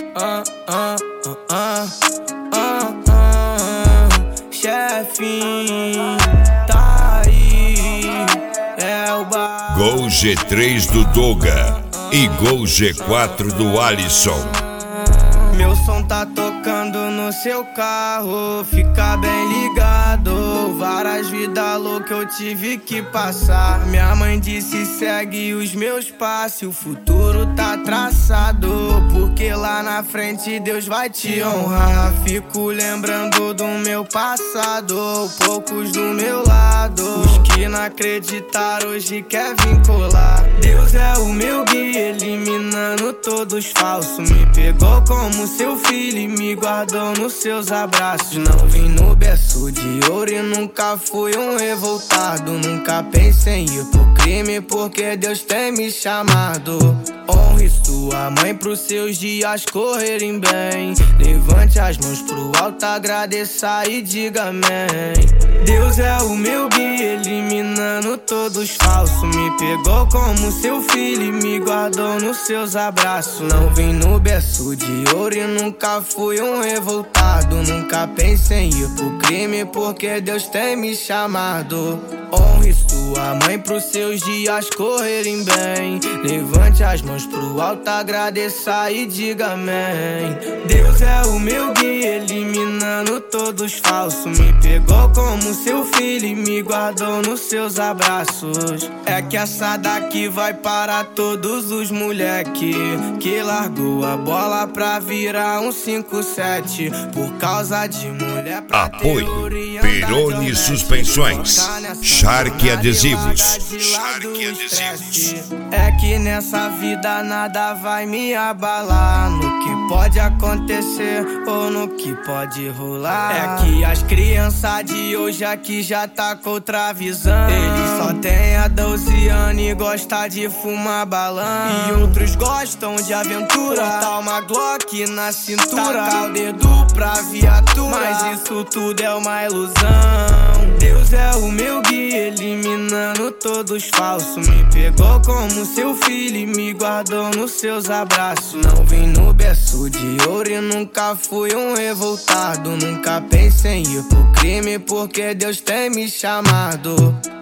Chefinho, tá aí, é o bar. Gol G3 do Doga e Gol G4 do Alisson. Meu som tá tocando no seu carro, fica bem ligado. Várias vidas loucas eu tive que passar. Minha mãe disse segue os meus passos, o futuro tá traçado, porque lá na frente Deus vai te honrar. Fico lembrando do meu passado, poucos do meu lado. Os que não acreditaram hoje quer vincular. Deus é o meu guia, eliminando todos falsos. Me pegou como seu filho e me guardou nos seus abraços. Não vim no berço de ouro e nunca fui um revoltado. Nunca pensei em ir pro crime porque Deus tem me chamado. Honre sua mãe pros seus dias correrem bem. Levante as mãos pro alto, agradeça e diga amém. Deus é o meu guia, eliminando todos falsos. Me pegou como seu filho e me guardou nos seus abraços. Não vim no berço de ouro e nunca fui um revoltado. Nunca pensei em ir pro crime porque Deus tem me chamado. Honre sua mãe pros seus dias correrem bem. Levante as mãos pro alto, agradeça e diga amém. Deus é o meu guia, eliminando todos falsos. Me pegou como seu filho e me guardou nos seus abraços. É que essa daqui vai para todos os moleque que largou a bola pra virar um 5-7 por causa de mulher. Apoio Peroni Suspensões, Shark Adesivos. É que nessa vida nada vai me abalar no que pode acontecer ou no que pode rolar. É que as crianças de hoje aqui já tá com outra visão. Eles só tem a 12 anos e gosta de fumar balão. E outros gostam de aventura, tá uma Glock na cintura, tacar o dedo pra viatura, mas isso tudo é uma ilusão. Deus é o meu guia, eliminando todos falsos. Me pegou como seu filho e me guardou nos seus abraços. Não vim no berço de ouro e nunca fui um revoltado. Nunca pensei em ir pro crime porque Deus tem me chamado.